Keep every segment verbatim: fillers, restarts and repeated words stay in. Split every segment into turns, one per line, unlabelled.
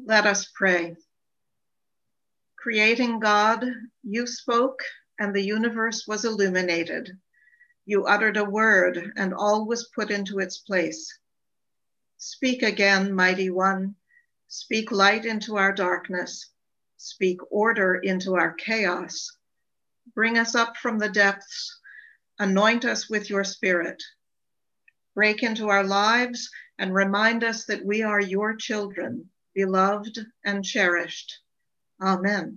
Let us pray. Creating God, you spoke and the universe was illuminated. You uttered a word and all was put into its place. Speak again, mighty one. Speak light into our darkness. Speak order into our chaos. Bring us up from the depths. Anoint us with your spirit. Break into our lives and remind us that we are your children, beloved and cherished. Amen.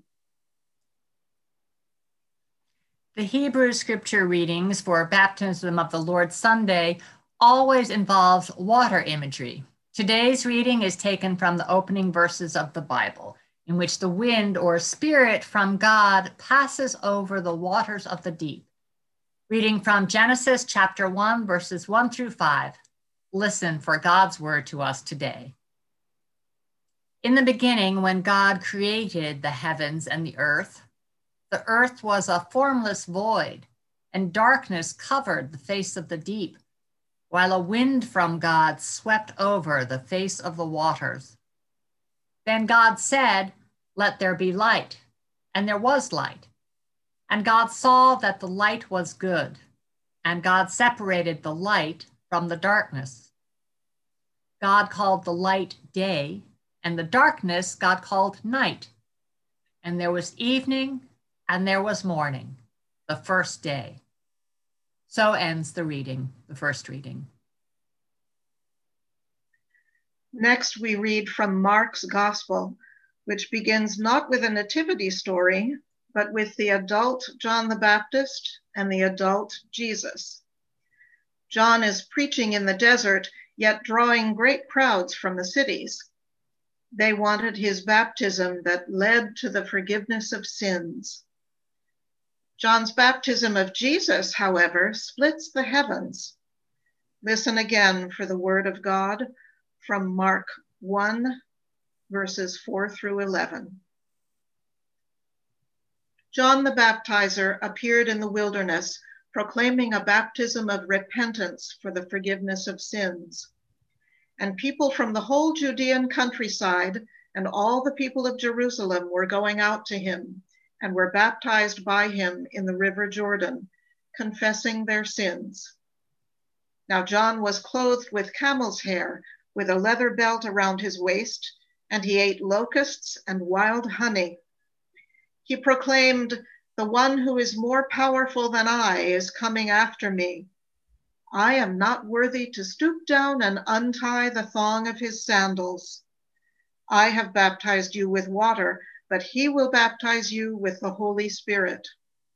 The Hebrew scripture readings for Baptism of the Lord Sunday always involves water imagery. Today's reading is taken from the opening verses of the Bible, in which the wind or spirit from God passes over the waters of the deep. Reading from Genesis chapter one, verses one through five. Listen for God's word to us today. In the beginning, when God created the heavens and the earth, the earth was a formless void, and darkness covered the face of the deep, while a wind from God swept over the face of the waters. Then God said, "Let there be light," and there was light. And God saw that the light was good, and God separated the light from the darkness. God called the light day, and the darkness God called night. And there was evening, and there was morning, the first day. So ends the reading, the first reading.
Next, we read from Mark's Gospel, which begins not with a nativity story, but with the adult John the Baptist and the adult Jesus. John is preaching in the desert, yet drawing great crowds from the cities. They wanted his baptism that led to the forgiveness of sins. John's baptism of Jesus, however, splits the heavens. Listen again for the word of God from Mark one, verses four through eleven. John the Baptizer appeared in the wilderness, proclaiming a baptism of repentance for the forgiveness of sins. And people from the whole Judean countryside and all the people of Jerusalem were going out to him and were baptized by him in the river Jordan, confessing their sins. Now John was clothed with camel's hair, with a leather belt around his waist, and he ate locusts and wild honey. He proclaimed, "The one who is more powerful than I is coming after me. I am not worthy to stoop down and untie the thong of his sandals. I have baptized you with water, but he will baptize you with the Holy Spirit."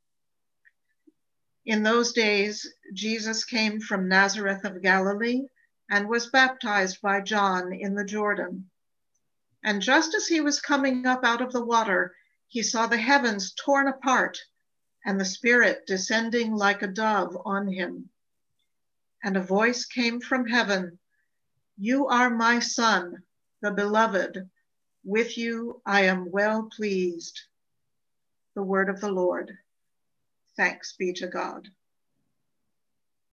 In those days, Jesus came from Nazareth of Galilee and was baptized by John in the Jordan. And just as he was coming up out of the water, he saw the heavens torn apart and the Spirit descending like a dove on him. And a voice came from heaven, "You are my Son, the beloved. With you I am well pleased." The word of the Lord. Thanks be to God.